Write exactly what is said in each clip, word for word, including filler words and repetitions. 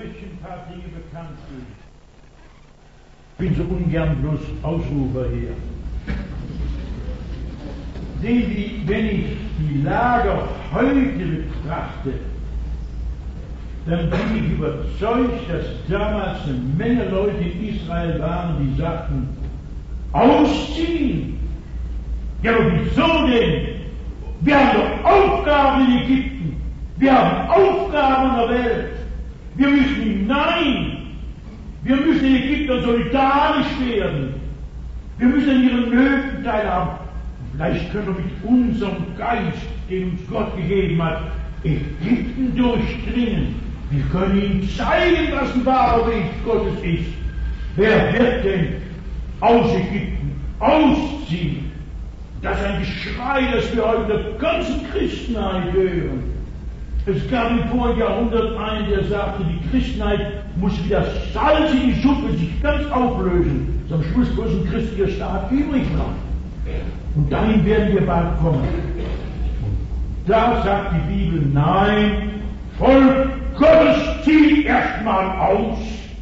euch ein paar Dinge bekannt geben. Ich bin so ungern bloß Ausrufer hier. Sehen Sie, wenn ich die Lage heute betrachte, dann bin ich überzeugt, dass damals eine Menge Leute in Israel waren, die sagten, ausziehen. Ja, aber wieso denn? Wir haben doch Aufgaben in Ägypten. Wir haben Aufgaben in der Welt. Wir müssen hinein. Wir müssen den Ägyptern solidarisch werden. Wir müssen an ihren Nöten teilhaben. Vielleicht können wir mit unserem Geist, den uns Gott gegeben hat, Ägypten durchdringen. Wir können ihnen zeigen, was ein wahrer Weg Gottes ist. Wer wird denn aus Ägypten ausziehen? Das ist ein Geschrei, das wir heute in der ganzen Christenheit hören. Es gab im vorigen Jahrhundert einen, der sagte, die Christenheit muss wie das Salz in die Suppe sich ganz auflösen, dass am Schluss bloß ein christlicher Staat übrig bleibt. Und dahin werden wir bald kommen. Und da sagt die Bibel, nein, Volk Gottes zieht erstmal aus.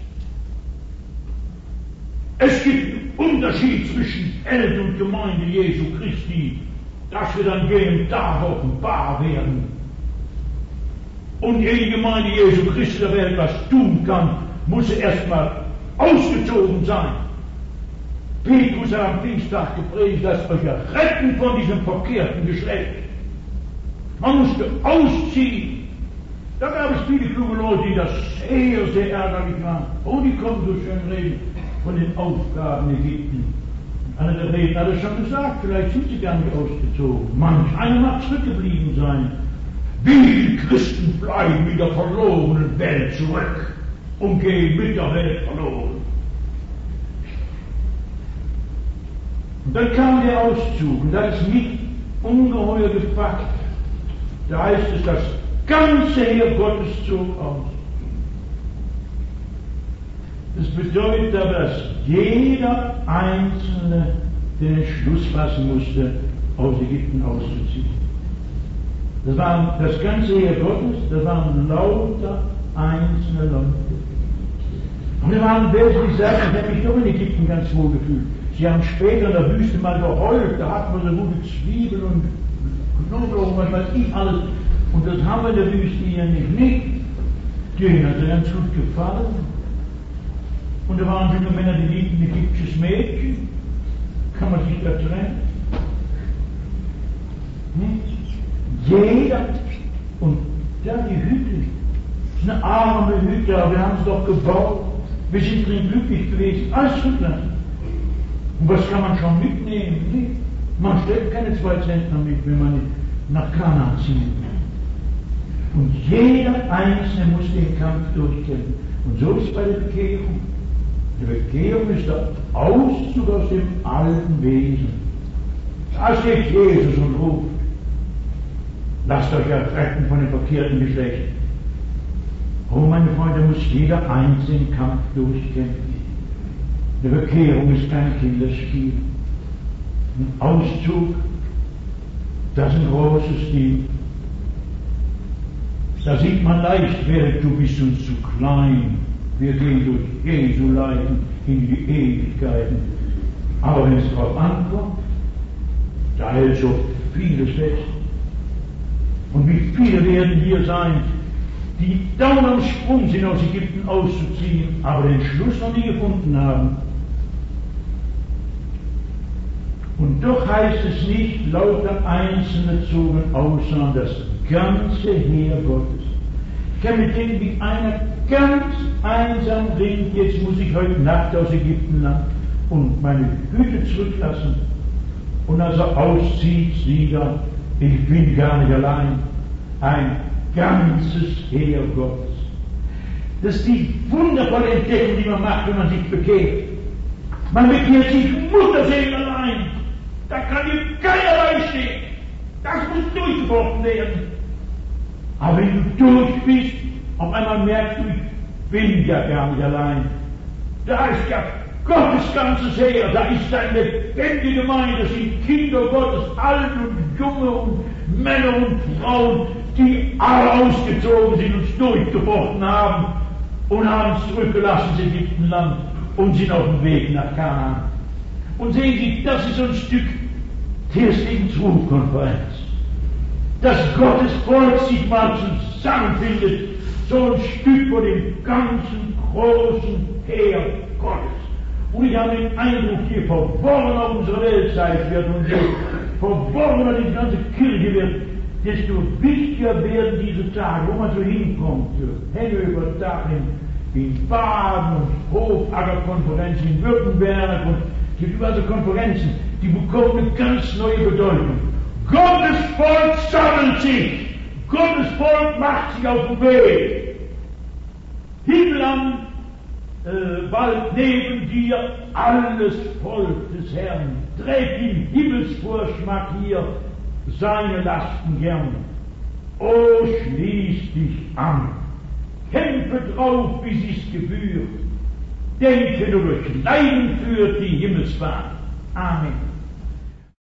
Es gibt einen Unterschied zwischen Held und Gemeinde Jesu Christi, dass wir dann gehen, da offenbar werden. Und jede Gemeinde Jesu Christi der Welt was tun kann, muss sie erstmal ausgezogen sein. Petrus hat am Pfingsttag gepredigt, lasst euch retten von diesem verkehrten Geschlecht. Man musste ausziehen. Da gab es viele kluge Leute, die das sehr, sehr ärgerlich waren. Oh, die konnten so schön reden von den Aufgaben Ägypten. Einer der Redner hat es schon gesagt, vielleicht sind sie gar nicht ausgezogen. Manch einer mag zurückgeblieben sein. Wie viele Christen bleiben in der verlorenen Welt zurück und gehen mit der Welt verloren? Und dann kam der Auszug, und da ist mich ungeheuer gepackt. Da heißt es, das ganze Heer Gottes zog aus. Das bedeutet aber, dass jeder Einzelne den Entschluss fassen musste, aus Ägypten auszuziehen. Das waren das ganze Heer Gottes, das waren lauter einzelne Leute. Und da waren welche, die sagten, ich habe mich doch in Ägypten ganz wohl gefühlt. Sie haben später in der Wüste mal geheult, da hatten wir so gute Zwiebeln und Knoblauch und was weiß ich alles. Und das haben wir in der Wüste hier nicht. nicht. Denen hat es ganz gut gefallen. Und da waren junge Männer, die liebten ein ägyptisches Mädchen. Kann man sich da trennen? Nicht? Jeder. Und da die Hütte. Das ist eine arme Hütte, aber wir haben es doch gebaut. Wir sind drin glücklich gewesen. Alles zugelassen. Und was kann man schon mitnehmen? Nicht? Man stellt keine zwei Zentner mit, wenn man nach Kanaan zieht. Und jeder Einzelne muss den Kampf durchkämpfen. Und so ist es bei der Bekehrung. Die Bekehrung ist der Auszug aus dem alten Wesen. Da steht Jesus und ruft, lasst euch erretten von dem verkehrten Geschlecht. Oh, meine Freunde, muss jeder einzelne Kampf durchkämpfen. Die Bekehrung ist kein Kinderspiel. Ein Auszug, das ist ein großes Ding. Da sieht man leicht, wer du bist uns zu klein. Wir gehen durch Jesu Leiden in die Ewigkeiten. Aber wenn es darauf ankommt, da hält so vieles fest. Und wie viele werden hier sein, die dauernd am Sprung sind, aus Ägypten auszuziehen, aber den Schluss noch nie gefunden haben. Und doch heißt es nicht, lauter Einzelne zogen aus, sondern das ganze Heer Gottes. Ich kann mir denken, wie einer ganz einsam ringt, jetzt muss ich heute Nacht aus Ägypten lang und meine Hütte zurücklassen. Und als er auszieht, sieht er, ich bin gar nicht allein. Ein ganzes Heer Gottes. Das ist die wundervolle Entdeckung, die man macht, wenn man sich bekehrt. Man bekehrt sich Mutterseelen allein. Da kann dir keinerlei stehen. Das muss durchgebrochen werden. Aber wenn du durch bist, auf einmal merkst du, ich bin ja gar nicht allein. Da ist ja Gottes ganzes Heer, da ist eine lebendige Gemeinde, das sind Kinder Gottes, alt und junge und Männer und Frauen, die alle ausgezogen sind und durchgebrochen haben. und haben es zurückgelassen, das Ägyptenland, und sind auf dem Weg nach Kanaan. Und sehen Sie, das ist so ein Stück der Segensrufkonferenz. Dass Gottes Volk sich mal zusammenfindet, so ein Stück von dem ganzen großen Heer Gottes. Und ich habe den Eindruck, je verworrener unsere Weltzeit wird und je verworrener die ganze Kirche wird, desto wichtiger werden diese Tage, wo man so hinkommt, Hänge über Dach in, in Baden und Hofagerkonferenzen in Württemberg und es gibt überall so Konferenzen, die bekommen eine ganz neue Bedeutung. Gottes Volk sammelt sich, Gottes Volk macht sich auf den Weg. Himmel an, äh, bald neben dir alles Volk des Herrn, trägt im Himmelsvorschmack hier seine Lasten gern. O schließ dich an, kämpfe drauf, bis es gebührt, denke nur durch Leiden führt die Himmelsbahn. Amen.